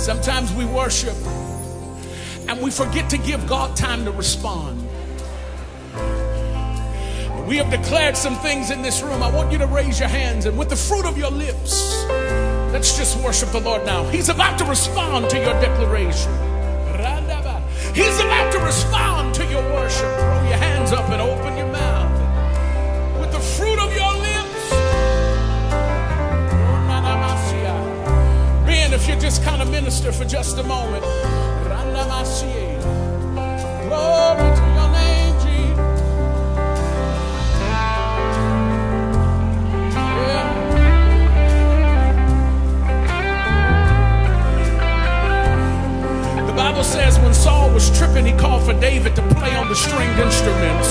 Sometimes we worship and we forget to give God time to respond. We have declared some things in this room. I want you to raise your hands, and with the fruit of your lips, let's just worship the Lord now. He's about to respond to your declaration. He's about to respond to your worship. Throw your hands up and open your mouth. With the fruit of your lips. Ben, if you just kind of minister for just a moment. Glory to your name, Jesus. The Bible says when Saul was tripping, he called for David to play on the stringed instruments.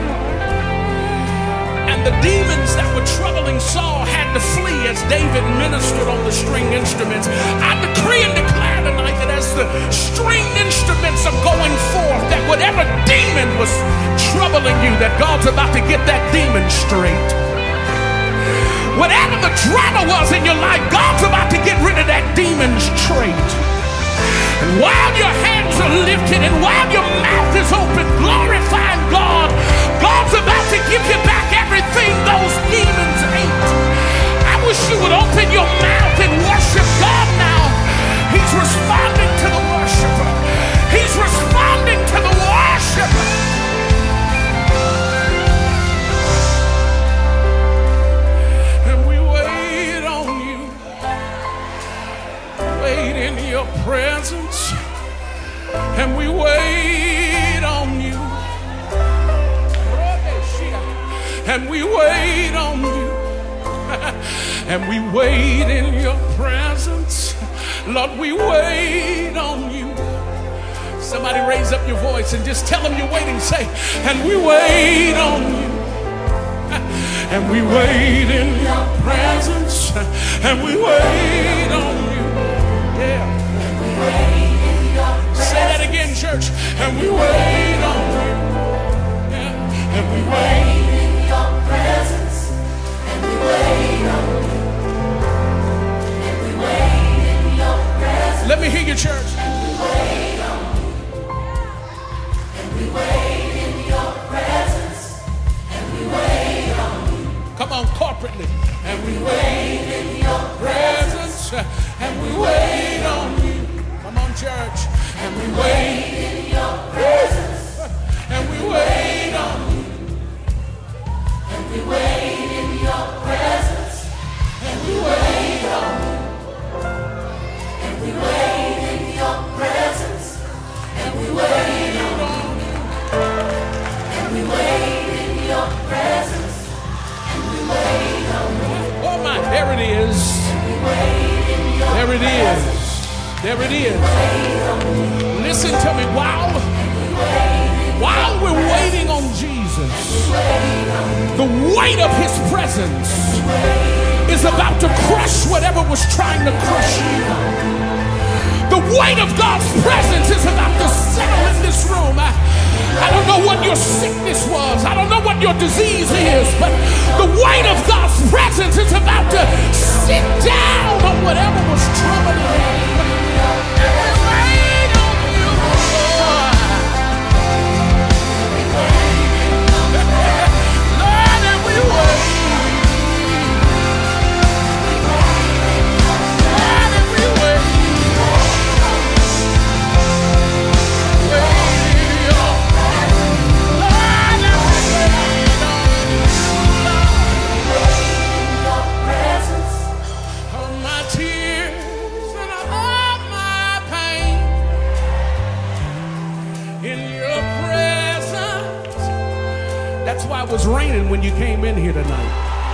And the demons that were troubling Saul had to flee as David ministered on the stringed instruments. I decree and declare tonight that as the stringed instruments are going forth, that whatever demon was troubling you, that God's about to get that demon straight. Whatever the drama was in your life, God's about to get rid of that demon straight. And while your hands are lifted and while your mouth is open, glorifying God, God's about to give you back everything those demons ate. I wish you would open your mouth and worship God now. He's responding to the worshiper. He's responding to the worshiper. And we wait on you. Wait in your presence. And we wait on you. And we wait on you. And we wait in your presence. Lord, we wait on you. Somebody raise up your voice and just tell them you're waiting. Say, and we wait on you. And we wait in your presence. And we wait on you. Yeah. And we wait in your presence. Say that again, church. And we wait on you. Yeah. And we wait in your presence. And we wait on you. And we wait in your presence. Let me hear you, church. And we wait on you. And we wait in your presence. And we wait on you. Come on, corporately. And we wait in your presence. And we wait on you. Come on, church. And we wait in your presence. And we wait on you. And we wait in your presence. And we wait on you. And we wait in your presence. And we wait on you. And we wait in your presence. And we wait on you. Oh my, there it is. There it is. There it is. Listen to me. While we're waiting on Jesus, the weight of his presence is about to crush whatever was trying to crush you. The weight of God's presence is about to settle in this room. I don't know what your sickness was. I don't know what your disease is, but the weight of God's presence is about to sit down on whatever was troubling you. That's why it was raining when you came in here tonight.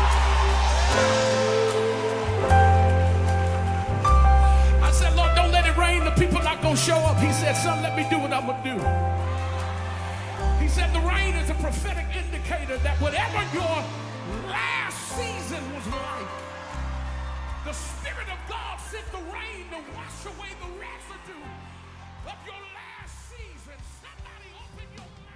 I said, Lord, don't let it rain. The people are not going to show up. He said, son, let me do what I'm going to do. He said the rain is a prophetic indicator that whatever your last season was like, the Spirit of God sent the rain to wash away the residue of your last season. Somebody open your mouth.